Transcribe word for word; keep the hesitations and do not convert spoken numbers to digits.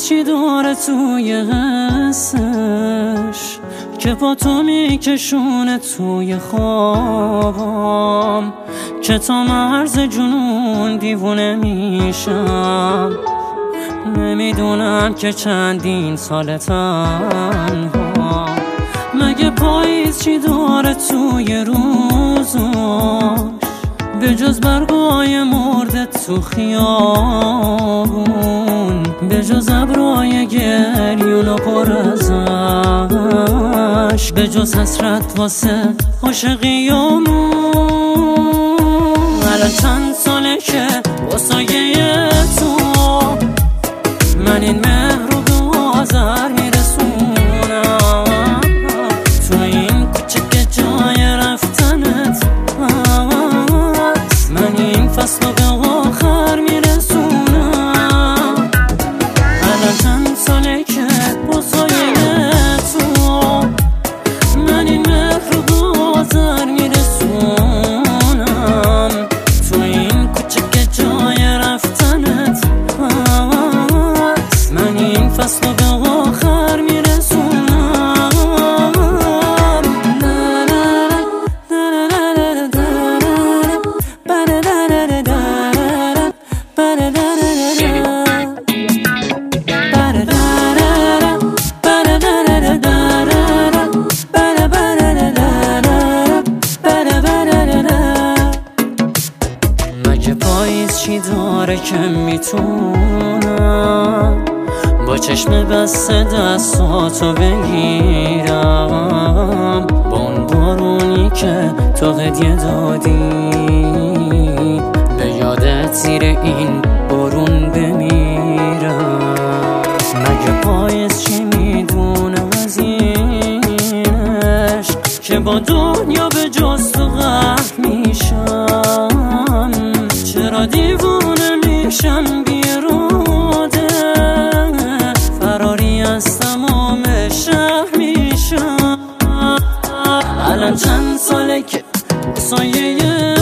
چی داره توی حسش که با تو میکشونه توی خوابم، که تا مرز جنون دیوونه میشم. نمیدونم که چندین سال تنها، مگه پاییز چی داره توی روزاش به جز برگای مرده تو خیابون، به جز ابرای گریون و پر ازش، به جز حسرت واسه عاشقیامون. الان چند ساله که با سایه تو من این مهر رو به آذر میرسونم، تو این کوچه که جای رفتنت هست، من این فصل رو به آخر میرسونم. الان چند ساله که با سایه تو من این مهر رو به آذر میرسونم، تو این کوچه که جای رفتنت هست، من این فصل رو به آخر میرسونم. مگه پاییز چی داره که میتونم با چشم بسته دستاتو بگیرم، با اون بارونی که تو هدیه دادی به یادت زیر این بارون بمیرم. مگه پاییز چی میدونه از این عشق که با دنیا به جز تو غرق میشم، چرا دیوونه میشم بیراده، فراری از تمام شهر میشم. الان چند ساله که سایه